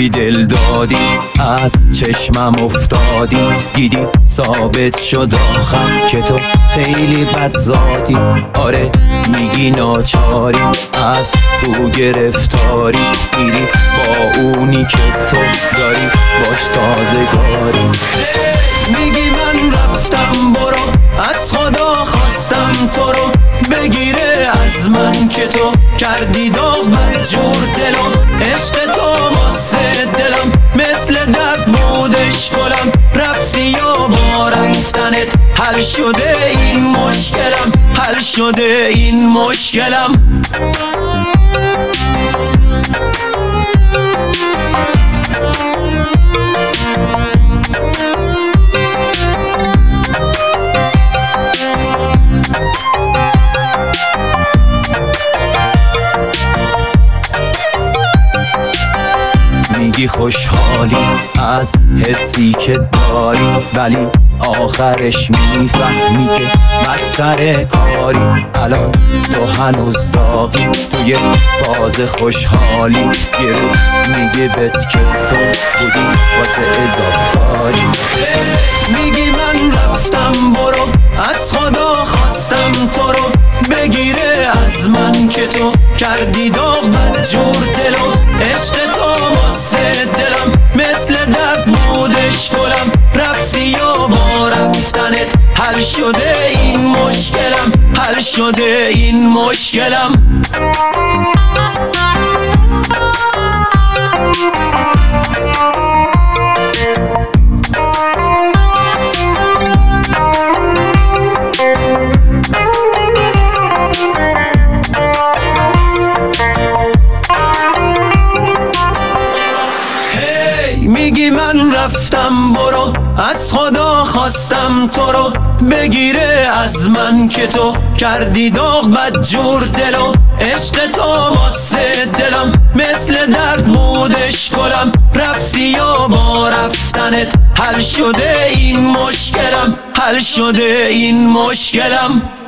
یکی دل دادی از چشمم افتادی، دیدی ثابت شد آخر که تو خیلی بد ذاتی. آره میگی ناچاری از او گرفتاری، میری با اونی که تو داری باش سازگاری. میگی من رفتم برو، از خدا خواستم تو رو بگیره از من که تو کردی داغ بدجور دلم. عشق تو واسه دلم مثل درد بودش گلم، رفتی یا با رفتنت حل شده این مشکلم، حل شده این مشکلم. میگی خوشحالی از حسی که داری، ولی آخرش میفهمی که بد سر کاری. الان تو هنوز داغی توی فاز خوشحالی، یه رو میگه بهت که تو بودی واسه اضافه‌کاری. میگی من رفتم برو، از خدا خواستم تو رو بگیره از من که تو کردی داغ بدجور دلم. عشق تو واسه دلم مثل درد بودش گلم، رفتی یا با رفتنت حل شده این مشکلم، حل شده این مشکلم. میگی من رفتم برو، از خدا خواستم تو رو بگیره از من که تو کردی داغ بدجور دلو. عشق تو واسه دلم مثل درد بودش گلم، رفتی یا با رفتنت حل شده این مشکلم، حل شده این مشکلم.